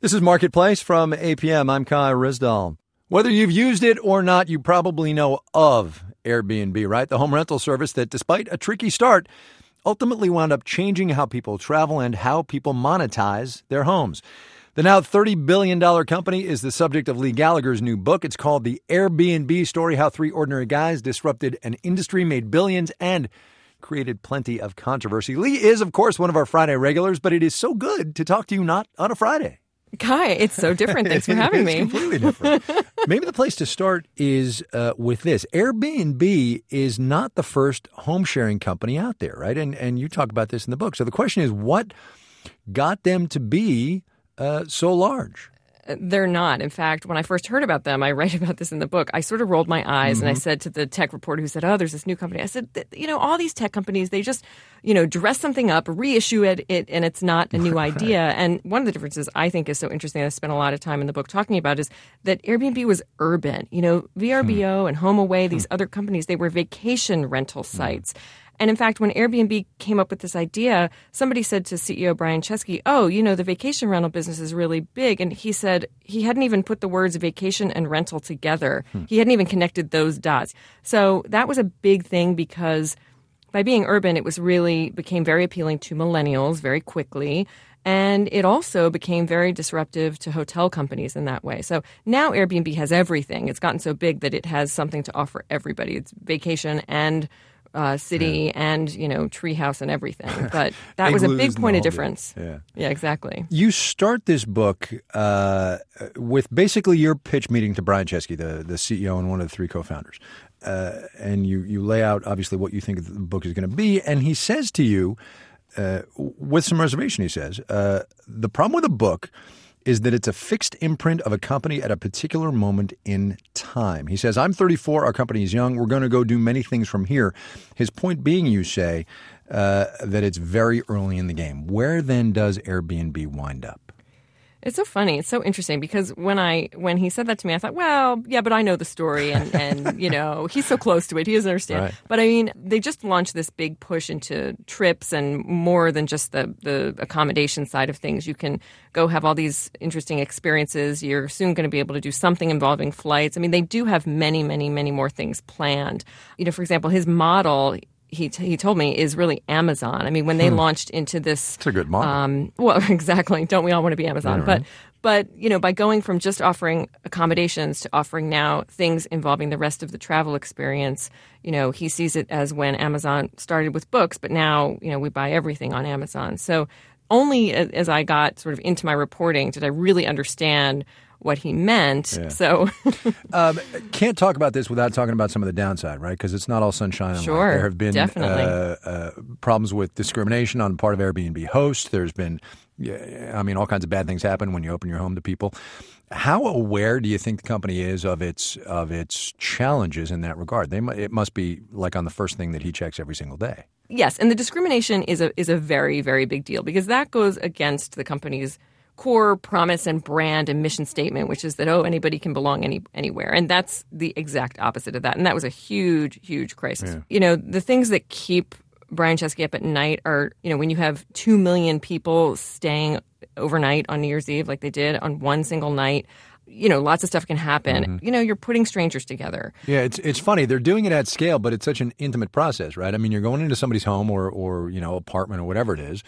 This is Marketplace from APM. I'm Kai Rizdal. Whether you've used it or not, you probably know of Airbnb, right? The home rental service that, despite a tricky start, ultimately wound up changing how people travel and how people monetize their homes. The now $30 billion company is the subject of Lee Gallagher's new book. It's called The Airbnb Story, How Three Ordinary Guys Disrupted an Industry, Made Billions, and Created Plenty of Controversy. Lee is, of course, one of our Friday regulars, but it is so good to talk to you not on a Friday. Kai, it's so different. Thanks for having me. It's completely different. Maybe the place to start is with this. Airbnb is not the first home sharing company out there, right? And you talk about this in the book. So the question is, what got them to be so large? They're not. In fact, when I first heard about them, I write about this in the book, I sort of rolled my eyes and I said to the tech reporter who said, there's this new company. I said, all these tech companies, they just, dress something up, reissue it, and it's not a new idea. And one of the differences I think is so interesting, I spent a lot of time in the book talking about, is that Airbnb was urban. VRBO and HomeAway, these other companies, they were vacation rental sites. And in fact, when Airbnb came up with this idea, somebody said to CEO Brian Chesky, the vacation rental business is really big. And he said he hadn't even put the words vacation and rental together. He hadn't even connected those dots. So that was a big thing because by being urban, it became very appealing to millennials very quickly. And it also became very disruptive to hotel companies in that way. So now Airbnb has everything. It's gotten so big that it has something to offer everybody. It's vacation and city and, treehouse and everything. But that was a big point of difference. Yeah, exactly. You start this book with basically your pitch meeting to Brian Chesky, the CEO and one of the three co-founders. And you lay out, obviously, what you think the book is going to be. And he says to you, with some reservation, he says, the problem with a book is that it's a fixed imprint of a company at a particular moment in time. He says, I'm 34, our company is young, we're going to go do many things from here. His point being, you say, that it's very early in the game. Where then does Airbnb wind up? It's so funny. It's so interesting because when he said that to me, I thought, well, yeah, but I know the story and he's so close to it. He doesn't understand. Right. But I mean, they just launched this big push into trips and more than just the accommodation side of things. You can go have all these interesting experiences. You're soon going to be able to do something involving flights. I mean, they do have many, many, many more things planned. For example, his model, he told me, is really Amazon. I mean, when they launched into this... It's a good model. Well, exactly. Don't we all want to be Amazon? Yeah, right. But by going from just offering accommodations to offering now things involving the rest of the travel experience, he sees it as when Amazon started with books, but now, we buy everything on Amazon. So only as I got sort of into my reporting did I really understand what he meant. Yeah. So can't talk about this without talking about some of the downside, right? Because it's not all sunshine and light. There have been problems with discrimination on the part of Airbnb hosts. There's been, all kinds of bad things happen when you open your home to people. How aware do you think the company is of its challenges in that regard? It must be like on the first thing that he checks every single day. Yes, and the discrimination is a very, very big deal because that goes against the company's core promise and brand and mission statement, which is that, anybody can belong anywhere. And that's the exact opposite of that. And that was a huge, huge crisis. Yeah. The things that keep Brian Chesky up at night are, when you have 2 million people staying overnight on New Year's Eve like they did on one single night, lots of stuff can happen. You're putting strangers together. Yeah, it's funny. They're doing it at scale, but it's such an intimate process, right? I mean, you're going into somebody's home or apartment or whatever it is,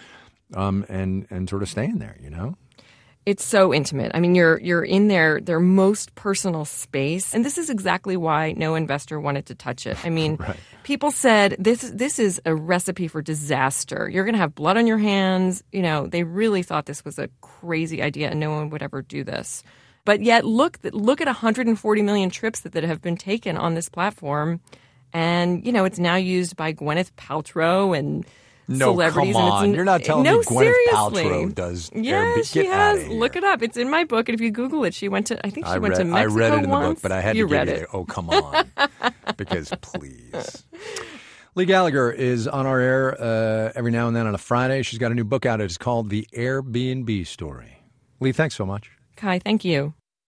and sort of staying there, It's so intimate. I mean, you're in their most personal space. And this is exactly why no investor wanted to touch it. I mean, right. People said this is a recipe for disaster. You're going to have blood on your hands. They really thought this was a crazy idea and no one would ever do this. But yet look at 140 million trips that have been taken on this platform. And, it's now used by Gwyneth Paltrow and celebrities. Come on. And you're not telling me Gwyneth seriously. Paltrow does Yeah, Airbnb. she has. Look it up. It's in my book. And if you Google it, she went to Mexico I read it in once. the book, but I had to give you oh, come on. Because please. Lee Gallagher is on our air every now and then on a Friday. She's got a new book out. It's called The Airbnb Story. Lee, thanks so much. Kai, thank you.